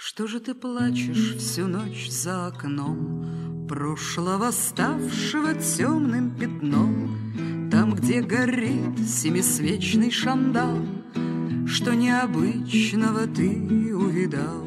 Что же ты плачешь всю ночь за окном, прошлого ставшего темным пятном, там, где горит семисвечный шандал? Что необычного ты увидал?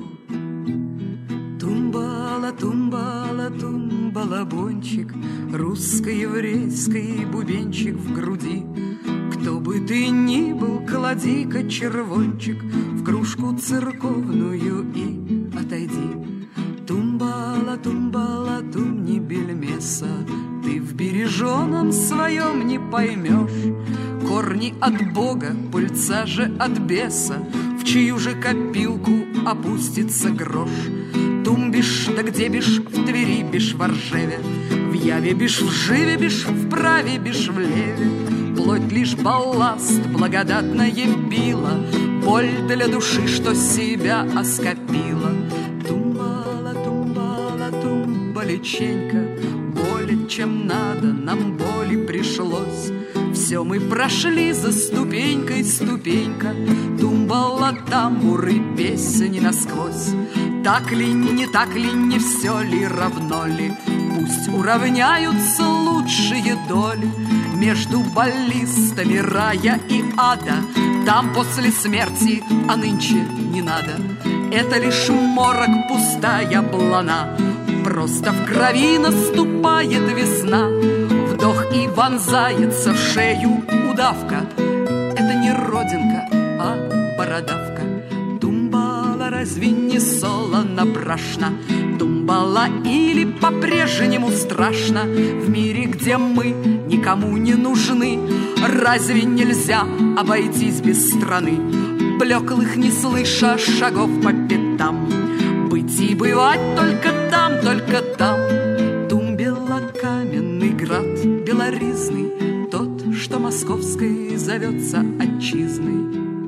Тумбала, тумбала, тумбала, бончик, русско-еврейский бубенчик в груди. Кто бы ты ни был, клади-ка червончик в кружку церковную и отойди. Тумбала, тумбала, тум не бельмеса, ты в береженом своем не поймешь. Корни от Бога, пыльца же от беса, в чью же копилку опустится грош. Тумбишь, да где бишь, в Твери бишь, в Ржеве, в Яве бишь, в Живе бишь, в Праве бишь, в Леве. Плоть лишь балласт, благодатное било, боль для души, что себя оскопила. Тумбала, тумбала, тумбалеченька, более чем надо, нам боли пришлось. Все мы прошли за ступенькой ступенька, тумбала, тамбуры, песни насквозь. Так ли, не так ли, не все ли, равно ли? Пусть уравняются лучшие доли между баллистами рая и ада. Там после смерти, а нынче не надо. Это лишь морок, пустая блана. Просто в крови наступает весна. Вдох и вонзается в шею удавка. Это не родинка, а бородавка. Тумбала, разве не солоно брашно? Тумбала, или по-прежнему страшно? В мире, где мы никому не нужны, разве нельзя обойтись без страны? Блеклых не слыша шагов по пятам, быть и бывать только там, только там. Тумбела, каменный град белоризный, тот, что московской зовется отчизной.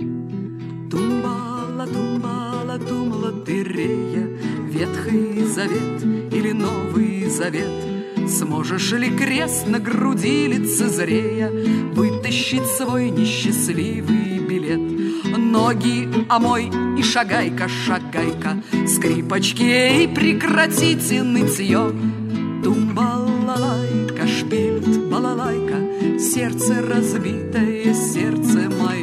Тумбала, тумбала, тум-лотерея, Ветхий Завет или Новый Завет. Сможешь ли крест на груди лицезрея вытащить свой несчастливый билет? Ноги омой и шагай-ка, шагай-ка, скрипочки, эй, прекратите нытье. Тум-балалайка, шпильт, балалайка, сердце разбитое, сердце мое.